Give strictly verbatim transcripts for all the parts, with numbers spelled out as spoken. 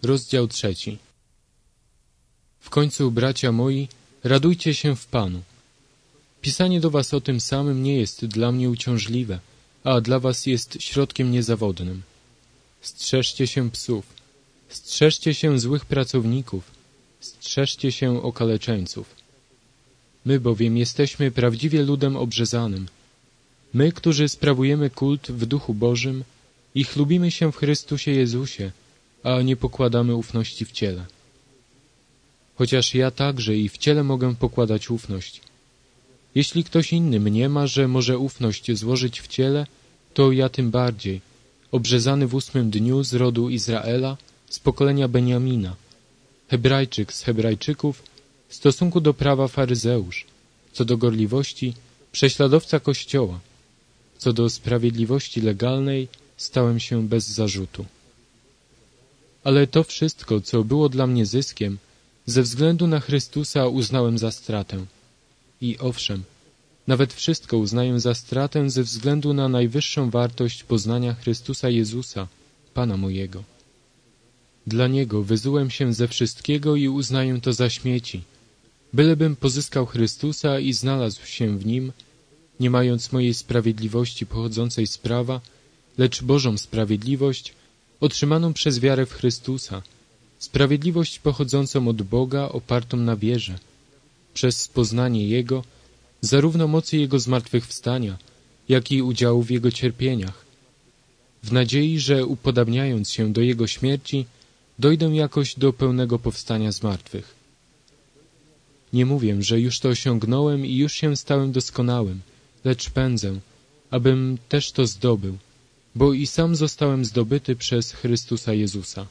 Rozdział trzeci. W końcu, bracia moi, radujcie się w Panu. Pisanie do was o tym samym nie jest dla mnie uciążliwe, a dla was jest środkiem niezawodnym. Strzeżcie się psów, strzeżcie się złych pracowników, strzeżcie się okaleczeńców. My bowiem jesteśmy prawdziwie ludem obrzezanym. My, którzy sprawujemy kult w Duchu Bożym i chlubimy się w Chrystusie Jezusie, a nie pokładamy ufności w ciele. Chociaż ja także i w ciele mogę pokładać ufność. Jeśli ktoś inny mniema, że może ufność złożyć w ciele, to ja tym bardziej, obrzezany w ósmym dniu z rodu Izraela, z pokolenia Beniamina, Hebrajczyk z Hebrajczyków, w stosunku do prawa faryzeusz, co do gorliwości prześladowca Kościoła, co do sprawiedliwości legalnej stałem się bez zarzutu. Ale to wszystko, co było dla mnie zyskiem, ze względu na Chrystusa uznałem za stratę. I owszem, nawet wszystko uznaję za stratę ze względu na najwyższą wartość poznania Chrystusa Jezusa, Pana mojego. Dla Niego wyzułem się ze wszystkiego i uznaję to za śmieci, bylebym pozyskał Chrystusa i znalazł się w Nim, nie mając mojej sprawiedliwości pochodzącej z prawa, lecz Bożą sprawiedliwość, otrzymaną przez wiarę w Chrystusa, sprawiedliwość pochodzącą od Boga, opartą na wierze, przez poznanie Jego, zarówno mocy Jego zmartwychwstania, jak i udziału w Jego cierpieniach, w nadziei, że upodabniając się do Jego śmierci, dojdę jakoś do pełnego powstania z martwych. Nie mówię, że już to osiągnąłem i już się stałem doskonałym, lecz pędzę, abym też to zdobył, bo i sam zostałem zdobyty przez Chrystusa Jezusa.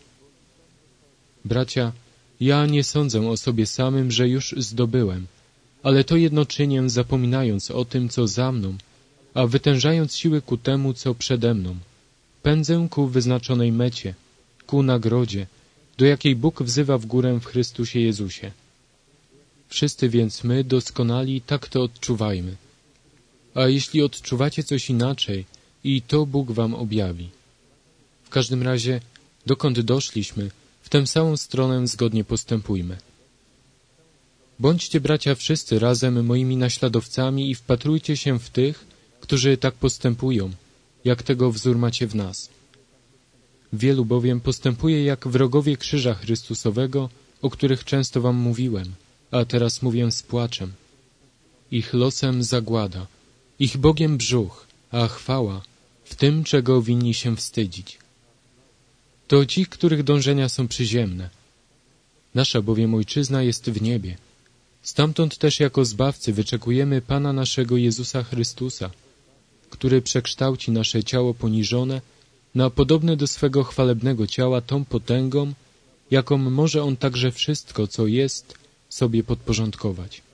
Bracia, ja nie sądzę o sobie samym, że już zdobyłem, ale to jedno czynię, zapominając o tym, co za mną, a wytężając siły ku temu, co przede mną. Pędzę ku wyznaczonej mecie, ku nagrodzie, do jakiej Bóg wzywa w górę w Chrystusie Jezusie. Wszyscy więc my, doskonali, tak to odczuwajmy. A jeśli odczuwacie coś inaczej, i to Bóg wam objawi. W każdym razie, dokąd doszliśmy, w tę samą stronę zgodnie postępujmy. Bądźcie, bracia, wszyscy razem moimi naśladowcami i wpatrujcie się w tych, którzy tak postępują, jak tego wzór macie w nas. Wielu bowiem postępuje jak wrogowie krzyża Chrystusowego, o których często wam mówiłem, a teraz mówię z płaczem. Ich losem zagłada, ich Bogiem brzuch, a chwała w tym, czego winni się wstydzić. To ci, których dążenia są przyziemne. Nasza bowiem Ojczyzna jest w niebie. Stamtąd też jako Zbawcy wyczekujemy Pana naszego Jezusa Chrystusa, który przekształci nasze ciało poniżone na podobne do swego chwalebnego ciała tą potęgą, jaką może On także wszystko, co jest, sobie podporządkować.